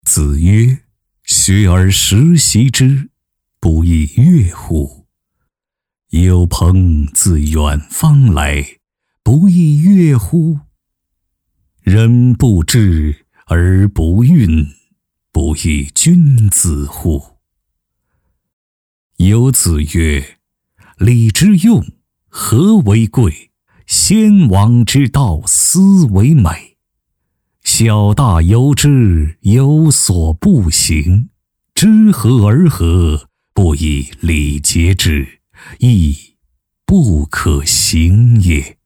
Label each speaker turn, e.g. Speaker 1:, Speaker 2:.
Speaker 1: 子曰：学而时习之，不亦说乎？有朋自远方来，不亦说乎？人不知而不愠，不亦君子乎？有子曰：礼之用，和为贵，先王之道，斯为美。小大由之，有所不行。知和而和，不以礼节之，亦不可行也。